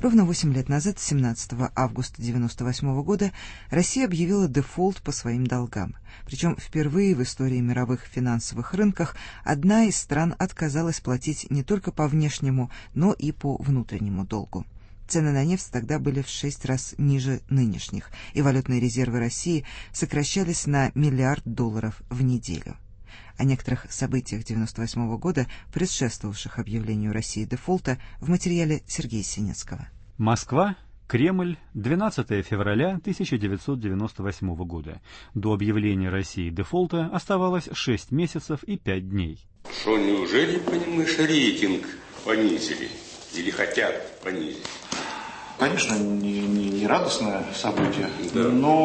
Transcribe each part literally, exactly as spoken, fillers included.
Ровно восемь лет назад, семнадцатого августа девяносто восьмого года, Россия объявила дефолт по своим долгам. Причем впервые в истории мировых финансовых рынках одна из стран отказалась платить не только по внешнему, но и по внутреннему долгу. Цены на нефть тогда были в шесть раз ниже нынешних, и валютные резервы России сокращались на миллиард долларов в неделю. О некоторых событиях девяносто восьмого года, предшествовавших объявлению России дефолта, в материале Сергея Синецкого. Москва, Кремль, двенадцатого февраля тысяча девятьсот девяносто восьмого года. До объявления России дефолта оставалось шесть месяцев и пять дней. Что, неужели, понимаешь, рейтинг понизили? Или хотят понизить? Конечно, не, не, не радостное событие, да.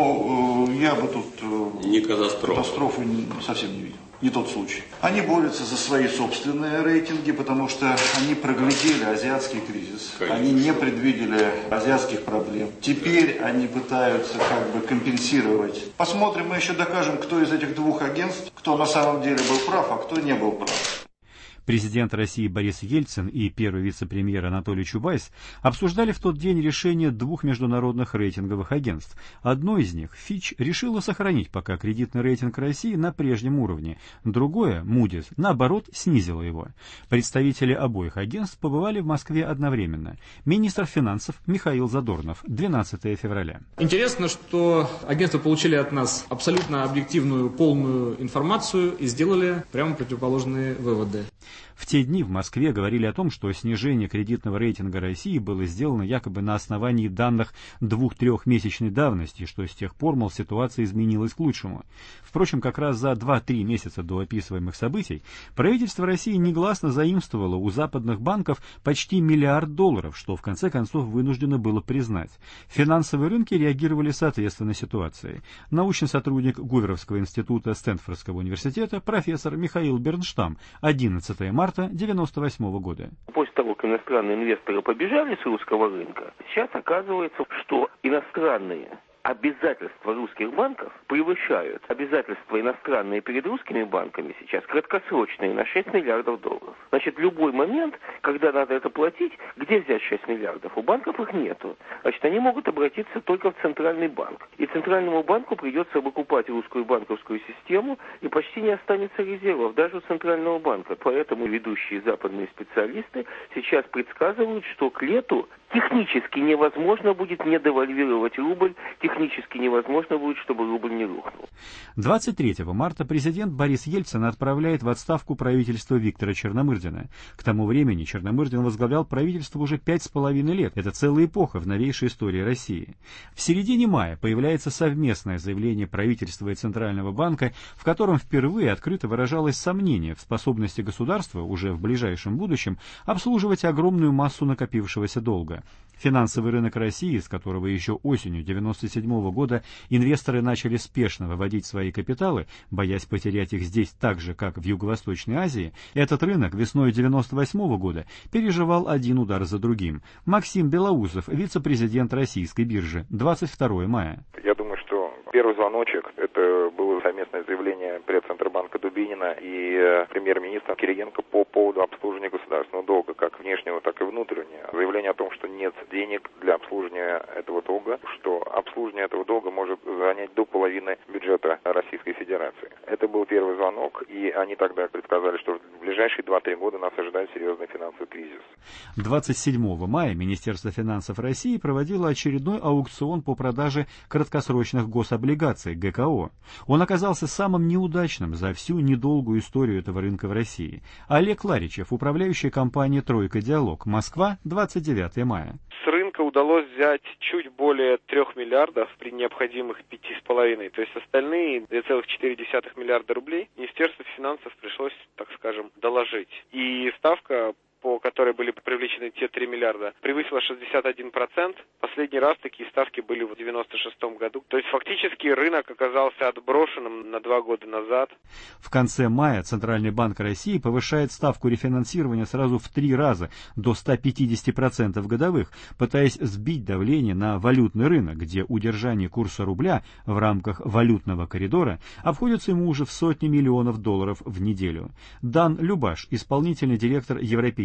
но э, я бы тут э, не катастрофы. катастрофы совсем не видел. Не тот случай. Они борются за свои собственные рейтинги, потому что они проглядели азиатский кризис. Конечно. Они не предвидели азиатских проблем. Теперь они пытаются как бы компенсировать. Посмотрим, мы еще докажем, кто из этих двух агентств, кто на самом деле был прав, а кто не был прав. Президент России Борис Ельцин и первый вице-премьер Анатолий Чубайс обсуждали в тот день решение двух международных рейтинговых агентств. Одно из них, Fitch, решило сохранить пока кредитный рейтинг России на прежнем уровне. Другое, Moody's, наоборот, снизило его. Представители обоих агентств побывали в Москве одновременно. Министр финансов Михаил Задорнов, двенадцатого февраля. Интересно, что агентства получили от нас абсолютно объективную, полную информацию и сделали прямо противоположные выводы. В те дни в Москве говорили о том, что снижение кредитного рейтинга России было сделано якобы на основании данных двух-трехмесячной давности, что с тех пор, мол, ситуация изменилась к лучшему. Впрочем, как раз за два-три месяца до описываемых событий правительство России негласно заимствовало у западных банков почти миллиард долларов, что в конце концов вынуждено было признать. Финансовые рынки реагировали соответственно ситуации. Научный сотрудник Гуверовского института Стэнфордского университета профессор Михаил Бернштам, одиннадцатого марта девяносто восьмого года. После того, как иностранные инвесторы побежали с русского рынка, сейчас оказывается, что иностранные обязательства русских банков превышают обязательства иностранные перед русскими банками сейчас краткосрочные на шесть миллиардов долларов. Значит, в любой момент, когда надо это платить, где взять шесть миллиардов? У банков их нету. Значит, они могут обратиться только в Центральный банк. И Центральному банку придется выкупать русскую банковскую систему, и почти не останется резервов даже у Центрального банка. Поэтому ведущие западные специалисты сейчас предсказывают, что к лету технически невозможно будет не девальвировать рубль, технически невозможно будет, чтобы рубль не рухнул. двадцать третьего марта президент Борис Ельцин отправляет в отставку правительство Виктора Черномырдина. К тому времени Черномырдин возглавлял правительство уже пять с половиной лет. Это целая эпоха в новейшей истории России. В середине мая появляется совместное заявление правительства и Центрального банка, в котором впервые открыто выражалось сомнение в способности государства уже в ближайшем будущем обслуживать огромную массу накопившегося долга. Финансовый рынок России, с которого еще осенью девяносто седьмого года инвесторы начали спешно выводить свои капиталы, боясь потерять их здесь так же, как в Юго-Восточной Азии, этот рынок весной девяносто восьмого года переживал один удар за другим. Максим Белоусов, вице-президент Российской биржи, двадцать второго мая. Я думаю, что первый звоночек – это было совместное заявление предцентробанка Дубинина и э, премьер-министра Кириенко по поводу обслуживания государственного долга, как внешнего, так и внутреннего. Заявление о том, что нет денег для обслуживания этого долга, что обслуживание этого долга может занять до половины бюджета Российской Федерации. Это был первый звонок, и они тогда предсказали, что в ближайшие два-три года нас ожидает серьезный финансовый кризис. двадцать седьмого мая Министерство финансов России проводило очередной аукцион по продаже краткосрочных гособлигаций гэ ка о. Он оказался самым неудачным за всю недолгую историю этого рынка в России. Олег Ларичев, управляющий компанией «Тройка Диалог», Москва, двадцать девятого мая. С рынка удалось взять чуть более трех миллиардов при необходимых пяти с половиной, то есть остальные две целых четыре десятых миллиарда рублей Министерству финансов пришлось, так скажем, доложить. И ставка, по которой были привлечены те три миллиарда, превысила шестьдесят один процент. Последний раз такие ставки были в девяносто шестом году. То есть фактически рынок оказался отброшенным на два года назад. В конце мая Центральный банк России повышает ставку рефинансирования сразу в три раза, до ста пятидесяти процентов годовых, пытаясь сбить давление на валютный рынок, где удержание курса рубля в рамках валютного коридора обходится ему уже в сотни миллионов долларов в неделю. Дан Любаш, исполнительный директор Европейского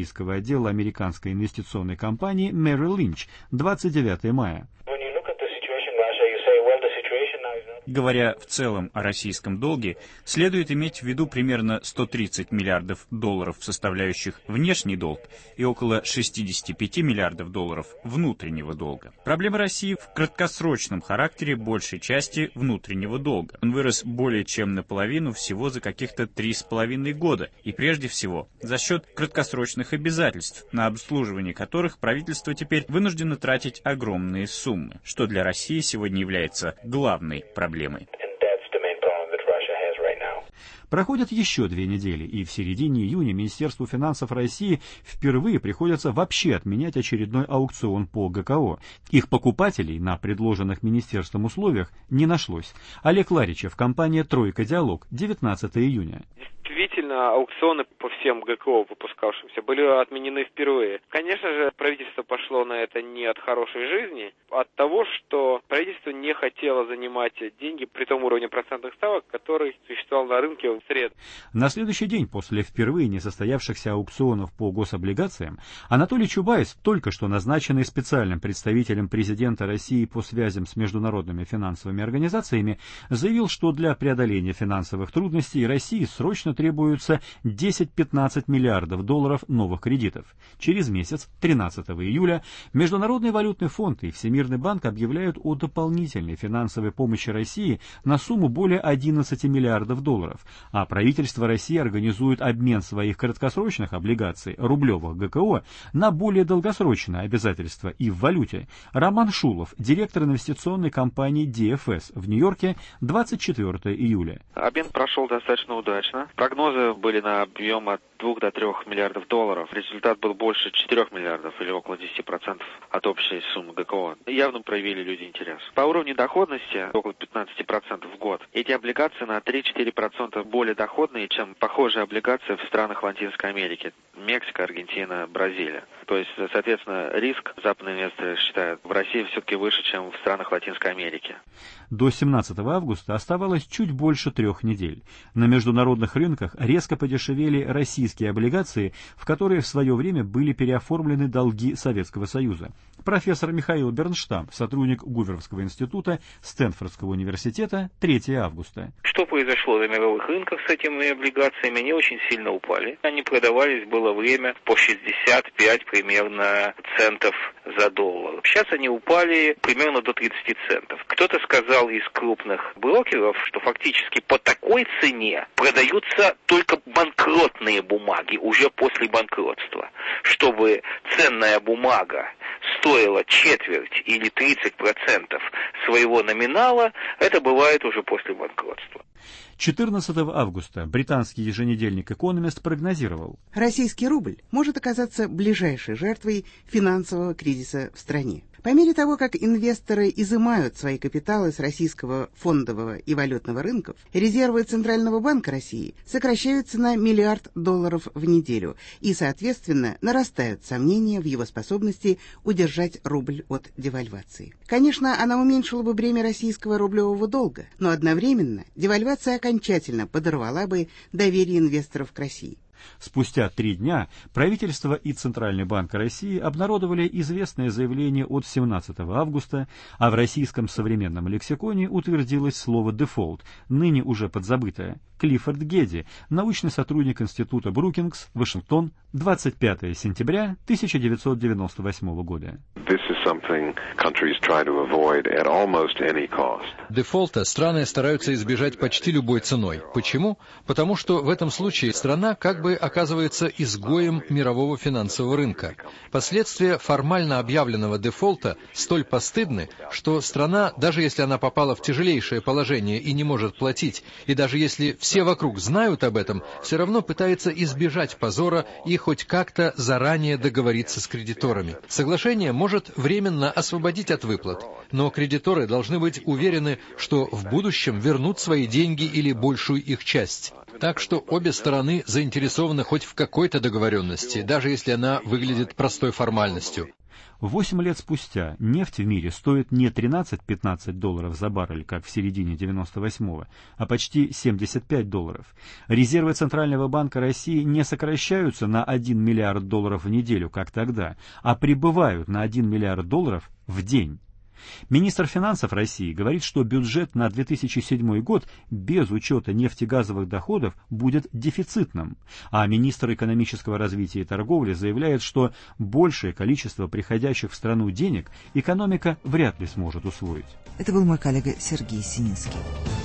российского отдела американской инвестиционной компании Merrill Lynch, двадцать девятого мая. Говоря в целом о российском долге, следует иметь в виду примерно сто тридцать миллиардов долларов, составляющих внешний долг, и около шестьдесят пять миллиардов долларов внутреннего долга. Проблема России в краткосрочном характере большей части внутреннего долга. Он вырос более чем наполовину всего за каких-то три с половиной года, и прежде всего за счет краткосрочных обязательств, на обслуживание которых правительство теперь вынуждено тратить огромные суммы, что для России сегодня является главной проблемой. Проходят еще две недели, и в середине июня Министерству финансов России впервые приходится вообще отменять очередной аукцион по ГКО. Их покупателей на предложенных министерством условиях не нашлось. Олег Ларичев, компания «Тройка Диалог», девятнадцатого июня. Действительно, аукционы по всем ГКО выпускавшимся были отменены впервые. Конечно же, правительство пошло на это не от хорошей жизни, а от того, что правительство не хотело занимать деньги при том уровне процентных ставок, который существовал на рынке в среду. На следующий день после впервые не состоявшихся аукционов по гособлигациям Анатолий Чубайс, только что назначенный специальным представителем президента России по связям с международными финансовыми организациями, заявил, что для преодоления финансовых трудностей России срочно требуется десять-пятнадцать миллиардов долларов новых кредитов. Через месяц, тринадцатого июля, Международный валютный фонд и Всемирный банк объявляют о дополнительной финансовой помощи России на сумму более одиннадцати миллиардов долларов, а правительство России организует обмен своих краткосрочных облигаций рублевых ГКО на более долгосрочные обязательства и в валюте. Роман Шулов, директор инвестиционной компании ди эф эс в Нью-Йорке, двадцать четвёртого июля. Обмен прошел достаточно удачно. Прогнозы были на объем от двух до трех миллиардов долларов. Результат был больше четырех миллиардов или около десяти процентов от общей суммы ГКО. Явно проявили люди интерес. По уровню доходности около пятнадцати процентов в год. Эти облигации на три-четыре процента более доходные, чем похожие облигации в странах Латинской Америки. Мексика, Аргентина, Бразилия. То есть, соответственно, риск западные инвесторы считают в России все-таки выше, чем в странах Латинской Америки. До семнадцатого августа оставалось чуть больше трех недель. На международных рынках резко подешевели российские облигации, в которые в свое время были переоформлены долги Советского Союза. Профессор Михаил Бернштам, сотрудник Гуверовского института Стэнфордского университета, третьего августа. Что произошло на мировых рынках с этими облигациями? Они очень сильно упали. Они продавались, было время, по шестьдесят пять примерно центов за доллар. Сейчас они упали примерно до тридцати центов. Кто-то сказал из крупных брокеров, что фактически по такой цене продаются только банкротные бумаги уже после банкротства. Чтобы ценная бумага стоила четверть или тридцать процентов своего номинала, это бывает уже после банкротства. четырнадцатого августа британский еженедельник «Экономист» прогнозировал: российский рубль может оказаться ближайшей жертвой финансового кризиса в стране. По мере того, как инвесторы изымают свои капиталы с российского фондового и валютного рынков, резервы Центрального банка России сокращаются на миллиард долларов в неделю, и, соответственно, нарастают сомнения в его способности удержать рубль от девальвации. Конечно, она уменьшила бы бремя российского рублевого долга, но одновременно девальвация окончательно подорвала бы доверие инвесторов к России. Спустя три дня правительство и Центральный банк России обнародовали известное заявление от семнадцатого августа, а в российском современном лексиконе утвердилось слово «дефолт», ныне уже подзабытое. Клиффорд Гедди, научный сотрудник Института Брукингс, Вашингтон, двадцать пятого сентября тысяча девятьсот девяносто восьмого года. Дефолта страны стараются избежать почти любой ценой. Почему? Потому что в этом случае страна как бы оказывается изгоем мирового финансового рынка. Последствия формально объявленного дефолта столь постыдны, что страна, даже если она попала в тяжелейшее положение и не может платить, и даже если все вокруг знают об этом, все равно пытается избежать позора и хоть как-то заранее договориться с кредиторами. Соглашение может временно освободить от выплат, но кредиторы должны быть уверены, что в будущем вернут свои деньги или большую их часть. Так что обе стороны заинтересованы хоть в какой-то договоренности, даже если она выглядит простой формальностью. Восемь лет спустя нефть в мире стоит не тринадцать-пятнадцать долларов за баррель, как в середине девяносто восьмого, а почти семьдесят пять долларов. Резервы Центрального банка России не сокращаются на один миллиард долларов в неделю, как тогда, а прибывают на один миллиард долларов в день. Министр финансов России говорит, что бюджет на две тысячи седьмой год без учета нефтегазовых доходов будет дефицитным, а министр экономического развития и торговли заявляет, что большее количество приходящих в страну денег экономика вряд ли сможет усвоить. Это был мой коллега Сергей Сининский.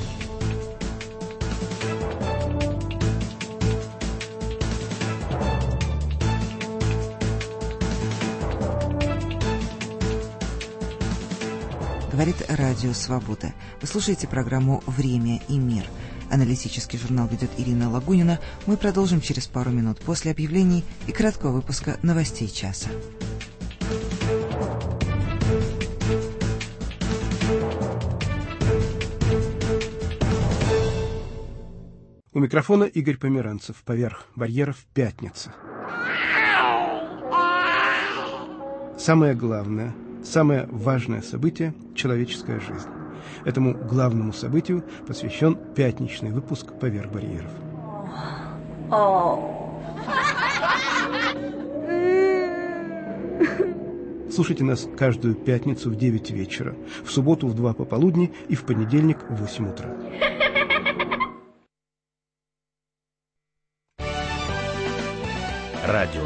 Говорит Радио Свобода. Вы слушаете программу «Время и мир». Аналитический журнал ведет Ирина Лагунина. Мы продолжим через пару минут после объявлений и краткого выпуска новостей часа. У микрофона Игорь Померанцев. Поверх барьеров пятница. Самое главное, самое важное событие – человеческая жизнь. Этому главному событию посвящен пятничный выпуск «Поверх барьеров». Слушайте нас каждую пятницу в девять вечера, в субботу в два пополудни и в понедельник в восемь утра. Радио